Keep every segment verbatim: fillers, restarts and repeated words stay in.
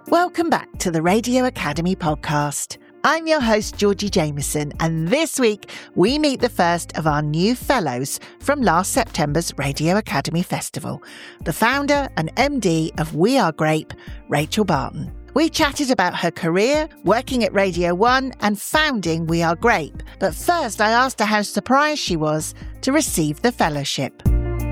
Welcome back to the Radio Academy podcast. I'm your host, Georgie Jameson, and this week we meet the first of our new fellows from last September's Radio Academy Festival, the founder and M D of We Are Grape, Rachel Barton. We chatted about her career, working at Radio One and founding We Are Grape. But first I asked her how surprised she was to receive the fellowship.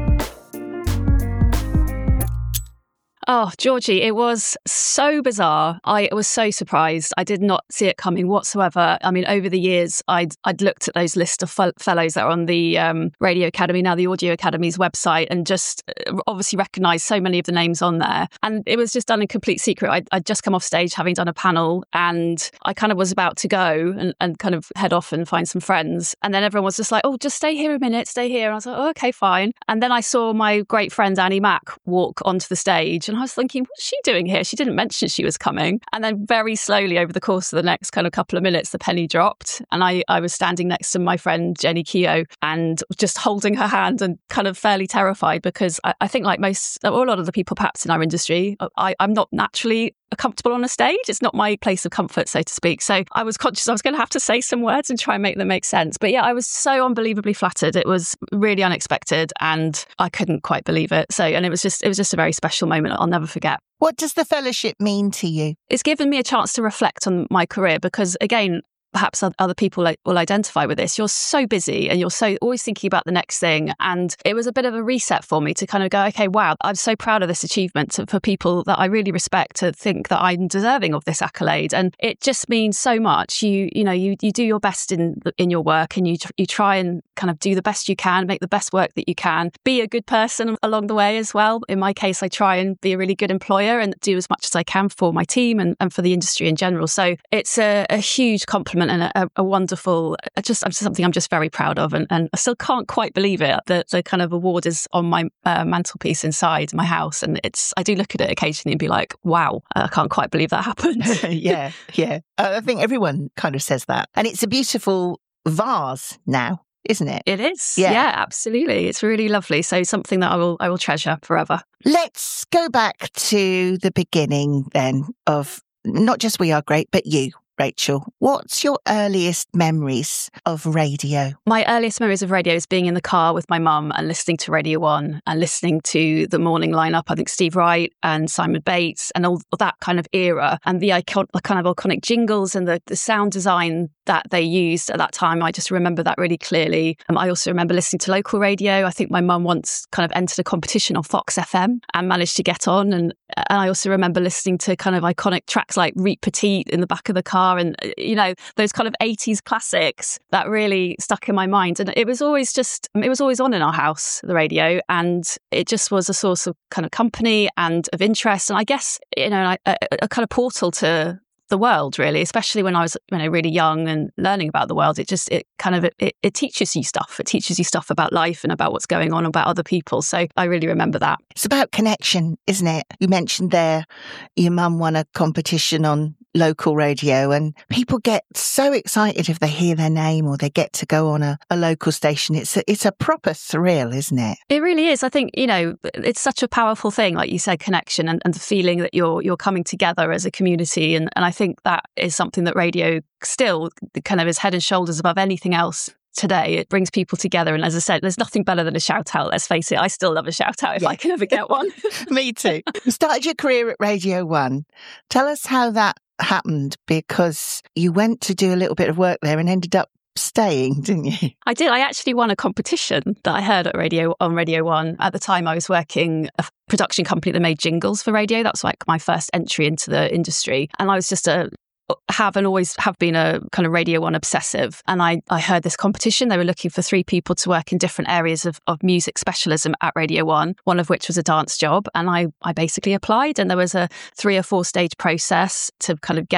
Oh, Georgie, it was so bizarre. I was so surprised. I did not see it coming whatsoever. I mean, over the years, I'd I'd looked at those list of f- fellows that are on the um, Radio Academy, now the Audio Academy's website, and just obviously recognised so many of the names on there. And it was just done in complete secret. I'd, I'd just come off stage having done a panel, and I kind of was about to go and, and kind of head off and find some friends. And then everyone was just like, oh, just stay here a minute, stay here. And I was like, oh, okay, fine. And then I saw my great friend Annie Mac walk onto the stage, and I was thinking, what's she doing here? She didn't mention she was coming. And then very slowly over the course of the next kind of couple of minutes, the penny dropped. And I, I was standing next to my friend Jenny Keogh and just holding her hand and kind of fairly terrified, because I, I think like most, or a lot of the people perhaps in our industry, I, I'm not naturally comfortable on a stage. It's not my place of comfort, so to speak. So I was conscious I was going to have to say some words and try and make them make sense. But yeah, I was so unbelievably flattered. It was really unexpected and I couldn't quite believe it. So, and it was just, it was just a very special moment I'll never forget. What does the fellowship mean to you? It's given me a chance to reflect on my career because, again, perhaps other people will identify with this. You're so busy and you're so always thinking about the next thing. And it was a bit of a reset for me to kind of go, okay, wow, I'm so proud of this achievement for people that I really respect to think that I'm deserving of this accolade. And it just means so much. You, you know, you, you do your best in in your work and you, you try and kind of do the best you can, make the best work that you can, be a good person along the way as well. In my case, I try and be a really good employer and do as much as I can for my team and, and for the industry in general. So it's a, a huge compliment and a, a wonderful, just something I'm just very proud of. And, and I still can't quite believe it. The, the kind of award is on my uh, mantelpiece inside my house. And it's, I do look at it occasionally and be like, wow, I can't quite believe that happened. yeah, yeah. Uh, I think everyone kind of says that. And it's a beautiful vase now, isn't it? It is. Yeah. yeah, absolutely. It's really lovely. So something that I will I will treasure forever. Let's go back to the beginning then of not just We Are Grape, but you, Rachel. What's your earliest memories of radio? My earliest memories of radio is being in the car with my mum and listening to Radio One and listening to the morning lineup. I think Steve Wright and Simon Bates and all that kind of era and the, icon, the kind of iconic jingles and the, the sound design that they used at that time. I just remember that really clearly. Um, I also remember listening to local radio. I think my mum once kind of entered a competition on Fox F M and managed to get on. And, and I also remember listening to kind of iconic tracks like Reet Petite in the back of the car and, you know, those kind of eighties classics that really stuck in my mind. And it was always just, it was always on in our house, the radio. And it just was a source of kind of company and of interest. And I guess, you know, a, a kind of portal to the world, really, especially when I was, you know, really young and learning about the world. It just, it kind of, it, it teaches you stuff. It teaches you stuff about life and about what's going on, about other people. So I really remember that. It's about connection, isn't it? You mentioned there, your mum won a competition on local radio and people get so excited if they hear their name or they get to go on a, a local station. It's a, it's a proper thrill, isn't it? It really is. I think, you know, it's such a powerful thing, like you said, connection and, and the feeling that you're you're coming together as a community. And, and I think that is something that radio still kind of is head and shoulders above anything else today. It brings people together. And as I said, there's nothing better than a shout out. Let's face it, I still love a shout out if yeah. I can ever get one. Me too. You started your career at Radio One. Tell us how that happened, because you went to do a little bit of work there and ended up staying, didn't you? I did. I actually won a competition that I heard at radio on Radio One. At the time, I was working a production company that made jingles for radio. That's like my first entry into the industry. And I was just a have and always have been a kind of Radio One obsessive. And I, I heard this competition. They were looking for three people to work in different areas of, of music specialism at Radio One, one of which was a dance job. And I, I basically applied, and there was a three or four stage process to kind of get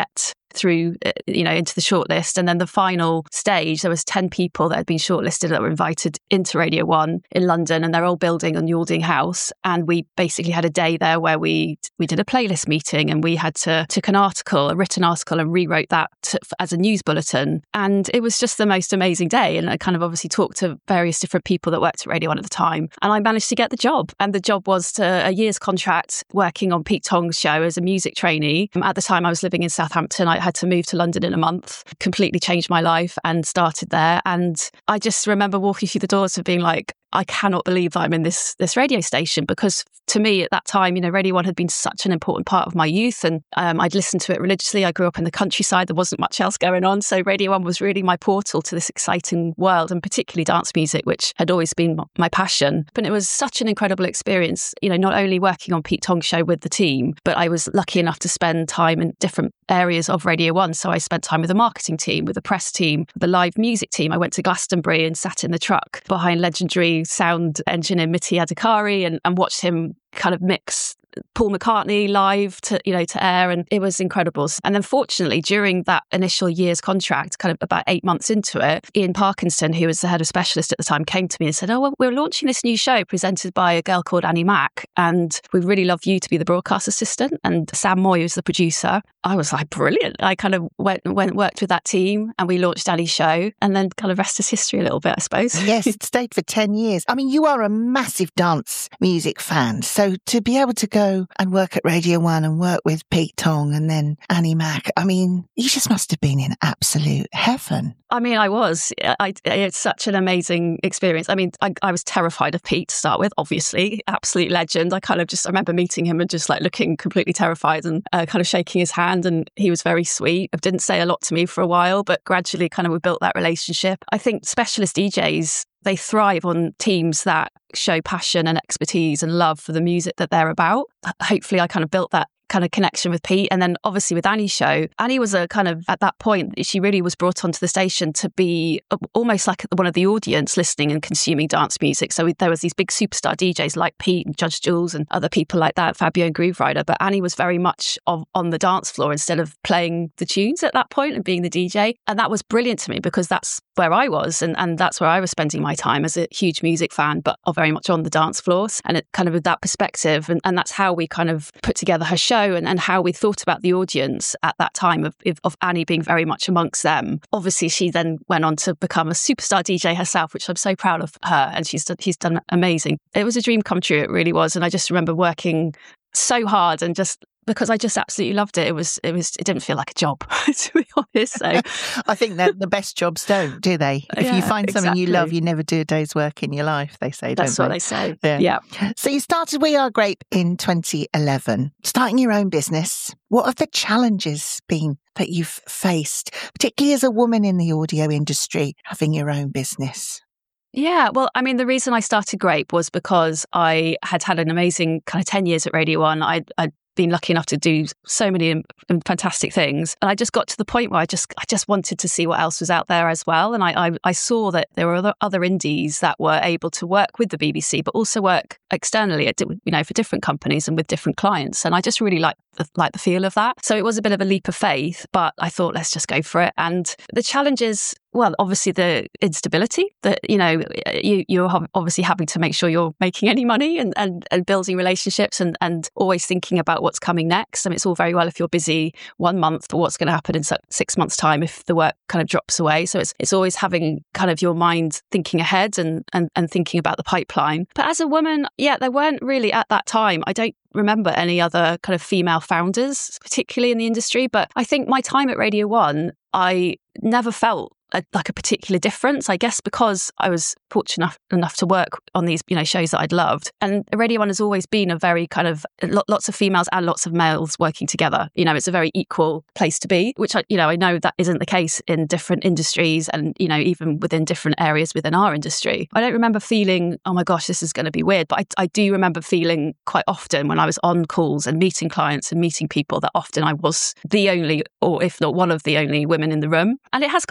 through, you know, into the shortlist. And then the final stage, there was ten people that had been shortlisted that were invited into Radio One in London, and they're all building on Yalding House. And we basically had a day there where we we did a playlist meeting, and we had to took an article, a written article, and rewrote that to, as a news bulletin. And it was just the most amazing day. And I kind of obviously talked to various different people that worked at Radio One at the time, and I managed to get the job. And the job was to a year's contract working on Pete Tong's show as a music trainee. At the time, I was living in Southampton. I had to move to London in a month, completely changed my life, and started there. And I just remember walking through the doors and being like, I cannot believe that I'm in this this radio station, because to me at that time, you know, Radio One had been such an important part of my youth, and um, I'd listened to it religiously. I grew up in the countryside. There wasn't much else going on. So Radio One was really my portal to this exciting world, and particularly dance music, which had always been my passion. But it was such an incredible experience, you know, not only working on Pete Tong's show with the team, but I was lucky enough to spend time in different areas of Radio One. So I spent time with the marketing team, with the press team, the live music team. I went to Glastonbury and sat in the truck behind legendary sound engineer Mitty Adhikari and, and watched him kind of mix Paul McCartney live to, you know, to air, and it was incredible. And then fortunately, during that initial year's contract, kind of about eight months into it, Ian Parkinson, who was the head of Specialist at the time, came to me and said, oh, well, we're launching this new show presented by a girl called Annie Mac, and we'd really love you to be the broadcast assistant. And Sam Moy was the producer. I was like, brilliant. I kind of went went worked with that team, and we launched Annie's show, and then kind of rest is history a little bit, I suppose. Yes, it stayed for ten years. I mean, you are a massive dance music fan, so to be able to go and work at Radio One and work with Pete Tong and then Annie Mac, I mean, you just must have been in absolute heaven. I mean, I was. I, it's such an amazing experience. I mean, I, I was terrified of Pete to start with, obviously. Absolute legend. I kind of just, I remember meeting him and just like looking completely terrified and uh, kind of shaking his hand, and he was very sweet. It didn't say a lot to me for a while, but gradually kind of we built that relationship. I think specialist D Js, they thrive on teams that show passion and expertise and love for the music that they're about. Hopefully I kind of built that kind of connection with Pete. And then obviously with Annie's show, Annie was a kind of, at that point, she really was brought onto the station to be almost like one of the audience listening and consuming dance music. So there was these big superstar D Js like Pete and Judge Jules and other people like that, Fabio and Groove Rider. But Annie was very much of, on the dance floor instead of playing the tunes at that point and being the D J. And that was brilliant to me because that's where I was, and, and that's where I was spending my time as a huge music fan, but very much on the dance floors. And it kind of with that perspective, and, and that's how we kind of put together her show and, and how we thought about the audience at that time of, of Annie being very much amongst them. Obviously, she then went on to become a superstar D J herself, which I'm so proud of her, and she's done, she's done amazing. It was a dream come true, it really was. And I just remember working so hard and just because I just absolutely loved it. It was, it was, it didn't feel like a job, to be honest. So I think that the best jobs don't, do they? If yeah, you find something exactly. you love, you never do a day's work in your life, they say, That's don't what they? they say. Yeah. yeah. So you started We Are Grape in twenty eleven, starting your own business. What have the challenges been that you've faced, particularly as a woman in the audio industry, having your own business? Yeah, well, I mean, the reason I started Grape was because I had had an amazing kind of ten years at Radio One. I'd, I'd been lucky enough to do so many fantastic things. And I just got to the point where I just I just wanted to see what else was out there as well. And I I, I saw that there were other, other indies that were able to work with the B B C, but also work externally, at, you know, for different companies and with different clients. And I just really liked the, liked the feel of that. So it was a bit of a leap of faith, but I thought, let's just go for it. And the challenges, well, obviously the instability that, you know, you, you're obviously having to make sure you're making any money and, and, and building relationships and, and always thinking about what's coming next. I mean, it's all very well if you're busy one month, but what's going to happen in six months' time if the work kind of drops away. So it's it's always having kind of your mind thinking ahead and, and, and thinking about the pipeline. But as a woman, yeah, there weren't really at that time, I don't remember any other kind of female founders, particularly in the industry. But I think my time at Radio One, I never felt A, like a particular difference, I guess, because I was fortunate enough, enough to work on these, you know, shows that I'd loved. And Radio One has always been a very kind of lots of females and lots of males working together. You know, it's a very equal place to be, which I, you know, I know that isn't the case in different industries and, you know, even within different areas within our industry. I don't remember feeling, oh my gosh, this is going to be weird. But I, I do remember feeling quite often when I was on calls and meeting clients and meeting people that often I was the only, or if not one of the only women in the room. And it has got better.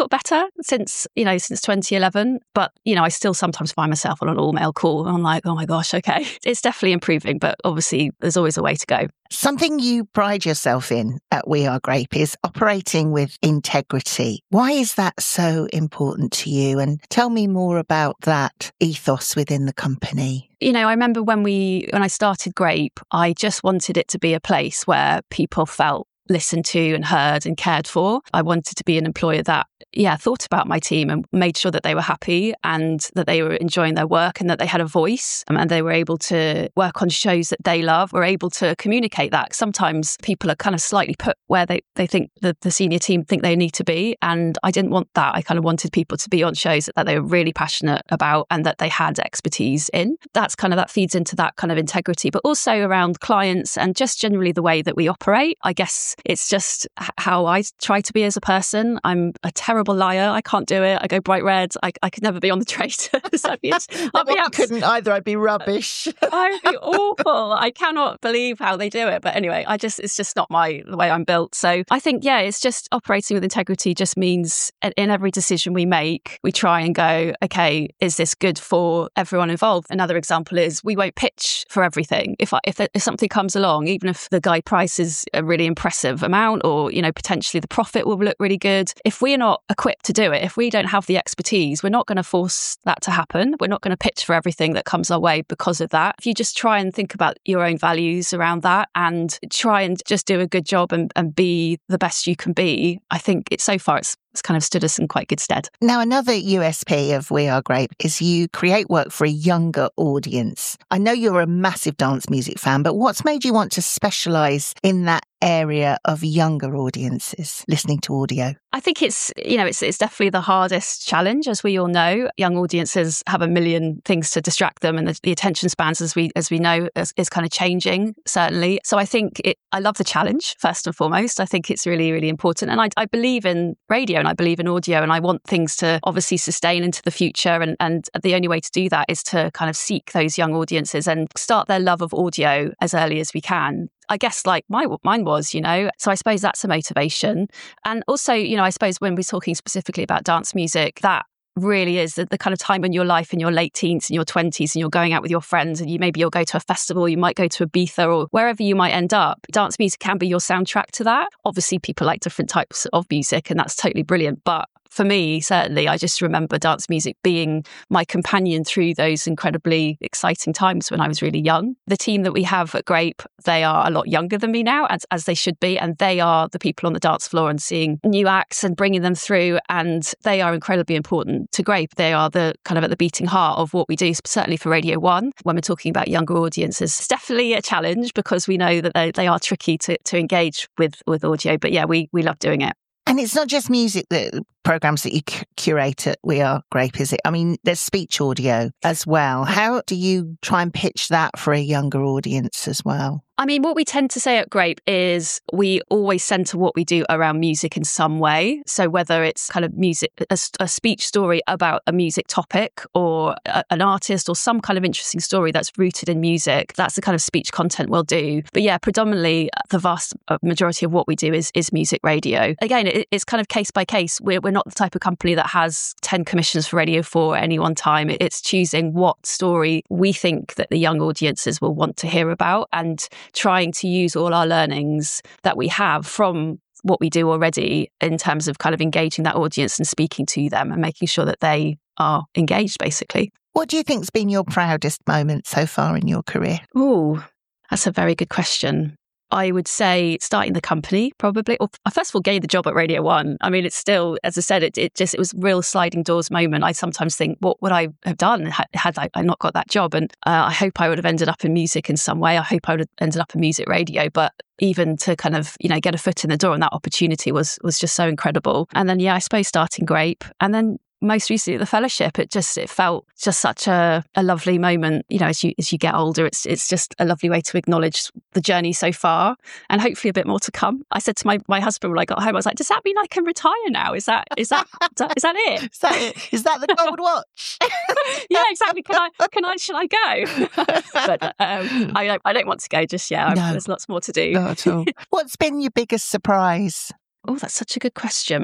since, you know, since twenty eleven. But, you know, I still sometimes find myself on an all-male call. And I'm like, oh my gosh, okay. It's definitely improving, but obviously there's always a way to go. Something you pride yourself in at We Are Grape is operating with integrity. Why is that so important to you? And tell me more about that ethos within the company. You know, I remember when we, when I started Grape, I just wanted it to be a place where people felt listened to and heard and cared for. I wanted to be an employer that, yeah, thought about my team and made sure that they were happy and that they were enjoying their work and that they had a voice and they were able to work on shows that they love, were able to communicate that. Sometimes people are kind of slightly put where they, they think the, the senior team think they need to be. And I didn't want that. I kind of wanted people to be on shows that, that they were really passionate about and that they had expertise in. That's kind of, that feeds into that kind of integrity, but also around clients and just generally the way that we operate. I guess it's just how I try to be as a person. I'm a terrible liar. I can't do it. I go bright red. I, I could never be on the traitor. so I'd be, I'd be I abs- couldn't either. I'd be rubbish. I'd be awful. I cannot believe how they do it. But anyway, I just it's just not my the way I'm built. So I think, yeah, it's just operating with integrity just means in every decision we make, we try and go, okay, is this good for everyone involved? Another example is we won't pitch for everything. If I, if, if something comes along, even if the guide price is a really impressive amount or, you know, potentially the profit will look really good. If we're not equipped to do it, if we don't have the expertise, we're not going to force that to happen. We're not going to pitch for everything that comes our way because of that. If you just try and think about your own values around that and try and just do a good job and, and be the best you can be, I think it's so far it's It's kind of stood us in quite good stead. Now, another U S P of We Are Grape is you create work for a younger audience. I know you're a massive dance music fan, but what's made you want to specialise in that area of younger audiences listening to audio? I think it's, you know, it's it's definitely the hardest challenge, as we all know. Young audiences have a million things to distract them, and the, the attention spans, as we as we know, is, is kind of changing, certainly. So I think it, I love the challenge, first and foremost. I think it's really, really important. And I, I believe in radio and I believe in audio, and I want things to obviously sustain into the future. And, and the only way to do that is to kind of seek those young audiences and start their love of audio as early as we can. I guess like my mine was, you know, so I suppose that's a motivation. And also, you know, I suppose when we're talking specifically about dance music, that really is the, the kind of time in your life in your late teens and your twenties and you're going out with your friends and you maybe you'll go to a festival, you might go to Ibiza or wherever you might end up. Dance music can be your soundtrack to that. Obviously, people like different types of music and that's totally brilliant. But for me, certainly, I just remember dance music being my companion through those incredibly exciting times when I was really young. The team that we have at Grape, they are a lot younger than me now, as, as they should be. And they are the people on the dance floor and seeing new acts and bringing them through. And they are incredibly important to Grape. They are the kind of at the beating heart of what we do, certainly for Radio One. When we're talking about younger audiences, it's definitely a challenge because we know that they, they are tricky to, to engage with, with audio. But yeah, we, we love doing it. And it's not just music, that programs that you c- curate at We Are Grape, is it? I mean, there's speech audio as well. How do you try and pitch that for a younger audience as well? I mean, what we tend to say at Grape is we always centre what we do around music in some way. So whether it's kind of music, a, a speech story about a music topic or a, an artist or some kind of interesting story that's rooted in music, that's the kind of speech content we'll do. But yeah, predominantly the vast majority of what we do is is music radio. Again, it, it's kind of case by case. We're, we're not the type of company that has ten commissions for Radio four at any one time. It's choosing what story we think that the young audiences will want to hear about and trying to use all our learnings that we have from what we do already in terms of kind of engaging that audience and speaking to them and making sure that they are engaged, basically. What do you think's been your proudest moment so far in your career? Oh, that's a very good question. I would say starting the company, probably. Or first of all, getting the job at Radio One. I mean, it's still, as I said, it, it just it was a real sliding doors moment. I sometimes think, what would I have done had, had I, I not got that job? And uh, I hope I would have ended up in music in some way. I hope I would have ended up in music radio. But even to kind of, you know, get a foot in the door and that opportunity was was just so incredible. And then, yeah, I suppose starting Grape. And then most recently the fellowship, it just it felt just such a, a lovely moment. You know, as you as you get older, it's it's just a lovely way to acknowledge the journey so far and hopefully a bit more to come. I said to my, my husband when I got home, I was like, does that mean I can retire now? Is that is that is that it? Is that it? Is that the gold watch? Yeah, exactly. Can I can I should I go? But um, I don't I don't want to go just yet. No. There's lots more to do. Not at all. What's been your biggest surprise? Oh, that's such a good question.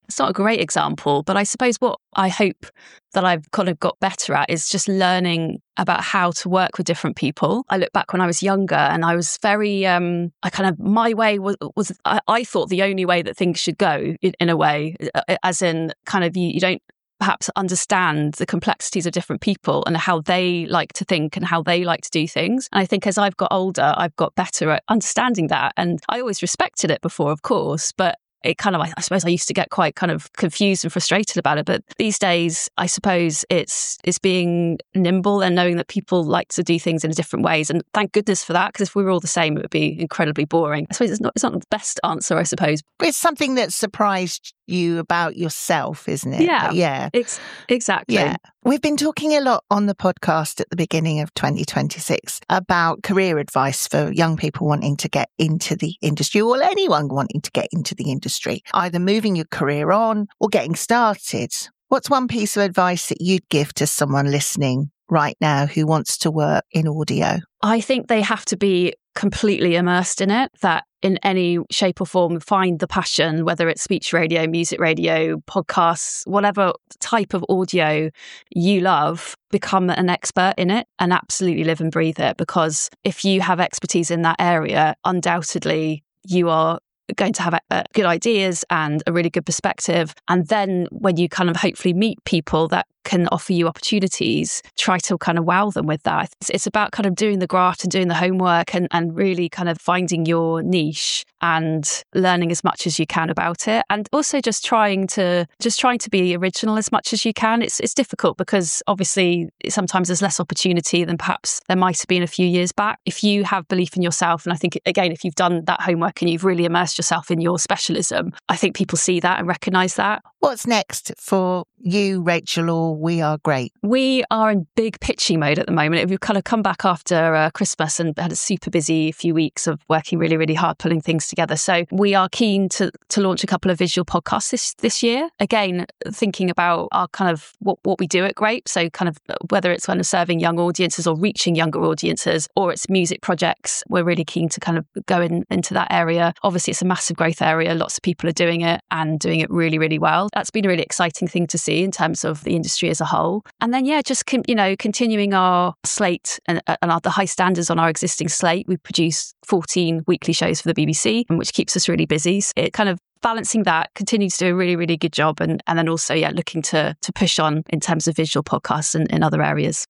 It's not a great example, but I suppose what I hope that I've kind of got better at is just learning about how to work with different people. I look back when I was younger and I was very, um, I kind of, my way was, was I, I thought the only way that things should go in, in a way, as in kind of you, you don't perhaps understand the complexities of different people and how they like to think and how they like to do things. And I think as I've got older, I've got better at understanding that. And I always respected it before, of course, but it kind of, I suppose I used to get quite kind of confused and frustrated about it. But these days, I suppose it's it's being nimble and knowing that people like to do things in different ways. And thank goodness for that, because if we were all the same, it would be incredibly boring. I suppose it's not, it's not the best answer, I suppose. But it's something that surprised you about yourself, isn't it? Yeah. Yeah. Ex- exactly. Yeah. We've been talking a lot on the podcast at the beginning of twenty twenty-six about career advice for young people wanting to get into the industry, or anyone wanting to get into the industry, either moving your career on or getting started. What's one piece of advice that you'd give to someone listening right now who wants to work in audio? I think they have to be completely immersed in it, that in any shape or form, find the passion, whether it's speech radio, music radio, podcasts, whatever type of audio you love, become an expert in it and absolutely live and breathe it. Because if you have expertise in that area, undoubtedly you are going to have uh, good ideas and a really good perspective. And then when you kind of hopefully meet people that can offer you opportunities, try to kind of wow them with that. It's, it's about kind of doing the graft and doing the homework and, and really kind of finding your niche and learning as much as you can about it. And also just trying to just trying to be original as much as you can. It's it's difficult because obviously sometimes there's less opportunity than perhaps there might have been a few years back. If you have belief in yourself, and I think, again, if you've done that homework and you've really immersed yourself in your specialism, I think people see that and recognise that. What's next for you, Rachel, or We Are Great? We are in big pitching mode at the moment. We've kind of come back after uh, Christmas and had a super busy few weeks of working really, really hard, pulling things together. So we are keen to to launch a couple of visual podcasts this, this year. Again, thinking about our kind of what, what we do at Grape. So kind of whether it's kind of serving young audiences or reaching younger audiences, or it's music projects, we're really keen to kind of go in, into that area. Obviously, it's a massive growth area. Lots of people are doing it and doing it really, really well. That's been a really exciting thing to see in terms of the industry as a whole. And then, yeah, just, con- you know, continuing our slate and, and our, the high standards on our existing slate. We produce fourteen weekly shows for the B B C, which keeps us really busy. So it kind of balancing that, continue to do a really, really good job. And, and then also, yeah, looking to to push on in terms of visual podcasts and in other areas.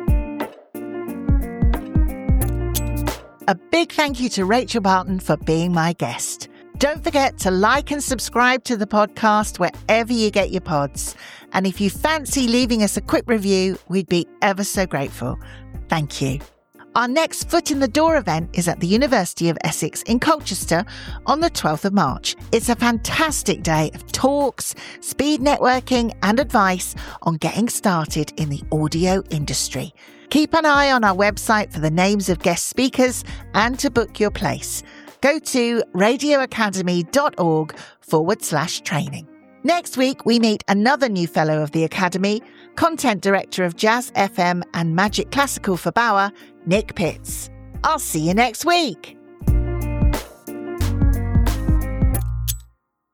A big thank you to Rachel Barton for being my guest. Don't forget to like and subscribe to the podcast wherever you get your pods. And if you fancy leaving us a quick review, we'd be ever so grateful. Thank you. Our next Foot in the Door event is at the University of Essex in Colchester on the twelfth of March. It's a fantastic day of talks, speed networking and advice on getting started in the audio industry. Keep an eye on our website for the names of guest speakers and to book your place. Go to radioacademy.org forward slash training. Next week, we meet another new fellow of the Academy, Content Director of Jazz F M and Magic Classical for Bauer, Nick Pitts. I'll see you next week.